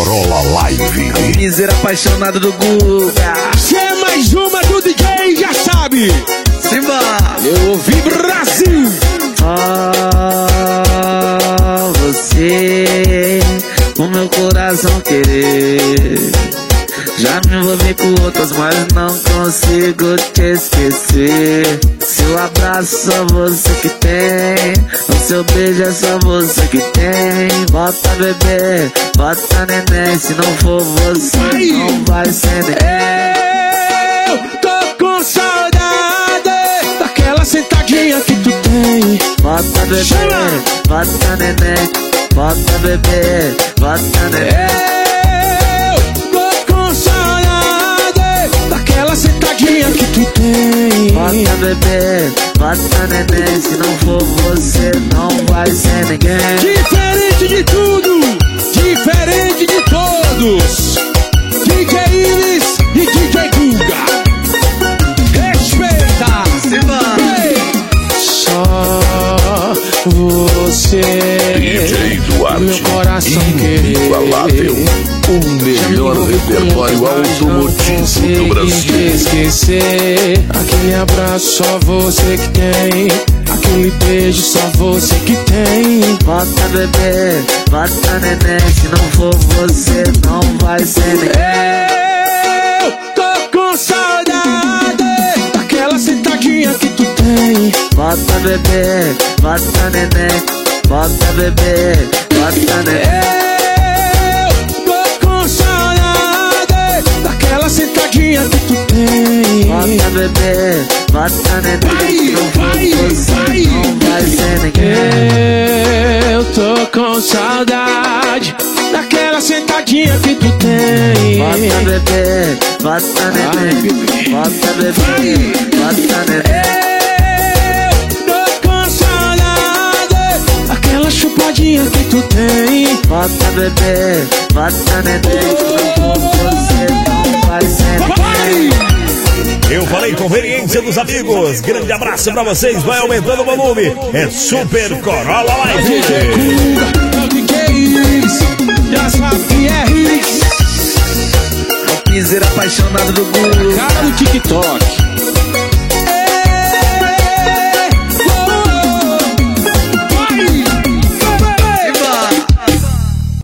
Corolla Live. Miseira apaixonado do Guga. Se é mais uma do DJ, já sabe. Simba. Eu ouvi Brasil. Você, o meu coração querer. Já me envolvi com outras, mas não consigo te esquecer. Seu abraço só você que tem, o seu beijo é só você que tem. Bota bebê, bota neném, se não for você não vai ser ninguém. Eu tô com saudade daquela sentadinha que tu tem. Bota bebê, bota neném, bota bebê, bota neném. Daquela sentadinha que tu tem. Bota bebê, bota neném, se não for você não vai ser ninguém. Diferente de tudo, diferente de todos. DJ Iris e DJ Guga. Respeita. Simba. Só você, DJ Duarte, meu coração inigualável. O melhor repertório automotivo do Brasil. Esquecer aquele abraço, só você que tem. Aquele beijo, só você que tem. Bota bebê, bota neném, se não for você não vai ser ninguém. Eu tô com saudade daquela sentadinha que tu tem. Bota bebê, bota neném, bota bebê, bota neném. Sentadinha que tu tem. Bota bebê, bota neném, não for você não vai ser ninguém. Eu tô com saudade daquela sentadinha que tu tem. Bota bebê, bota neném, bota bebê, bota neném. Eu tô com saudade daquela chupadinha que tu tem. Bota bebê, bota neném, não for você não vai ser ninguém. Eu falei conveniência dos amigos. Grande abraço pra vocês. Vai aumentando o volume. É Super Corolla Live. Já sabe que é hits. Miseira apaixonado do Guga. Cara do TikTok.